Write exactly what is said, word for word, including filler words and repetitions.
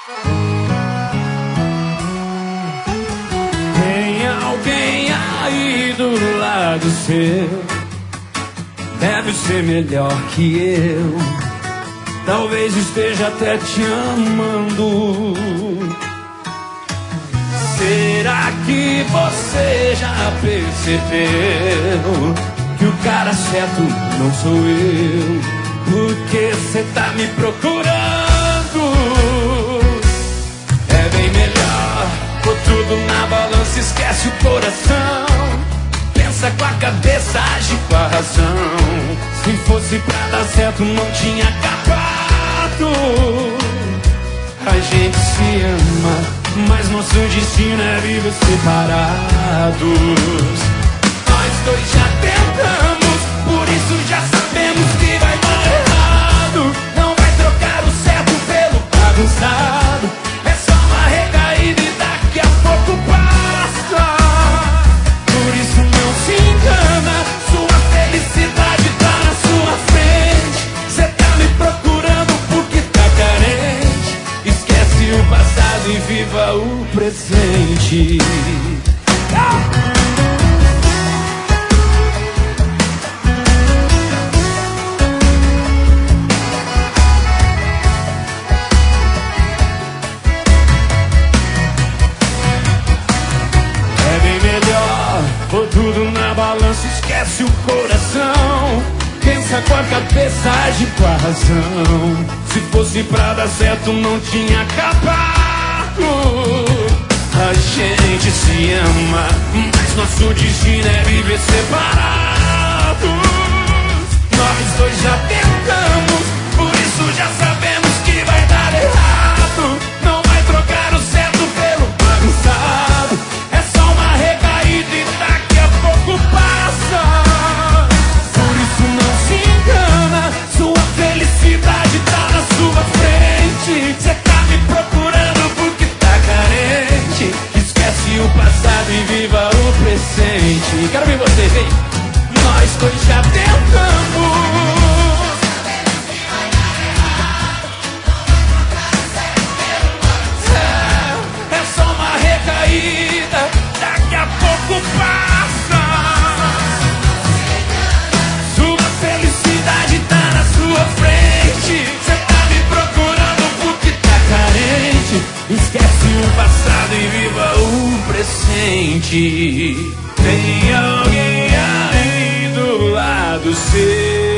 Tem alguém aí do lado seu, deve ser melhor que eu, talvez esteja até te amando. Será que você já percebeu que o cara certo não sou eu? Porque cê tá me procurando. É bem melhor pôr tudo na balança, esquece o coração. Pensa com a cabeça, age com a razão. Se fosse pra dar certo não tinha acabado. A gente se ama, mas nosso destino é viver separados. Nós dois já tentamos, por isso já sabemos que vai dar errado. Não vai trocar o certo pelo bagunçado. É só uma recaída e daqui a pouco passa. Por isso não se engana, sua felicidade tá na sua frente. Cê tá me procurando porque tá carente. Esquece o passado e viva o presente. Ah! Pôr tudo na balança, esquece o coração. Pensa com a cabeça, age com a razão. Se fosse pra dar certo não tinha acabado. A gente se ama, mas nosso destino é viver separados. Nós dois já tentamos, por isso já sabemos que vai dar errado. Não vai trocar o certo pelo bagunçado. É só uma recaída e daqui a pouco passa. Por isso não se engana, sua felicidade tá na sua frente. Cê tá me procurando porque tá carente. Esquece o passado e viva o presente. Quero ver vocês, hein? Nós dois já tentamos. Daqui a pouco passa. Sua felicidade tá na sua frente. Cê tá me procurando porque tá carente. Esquece o passado e viva o presente. Tem alguém aí do lado seu.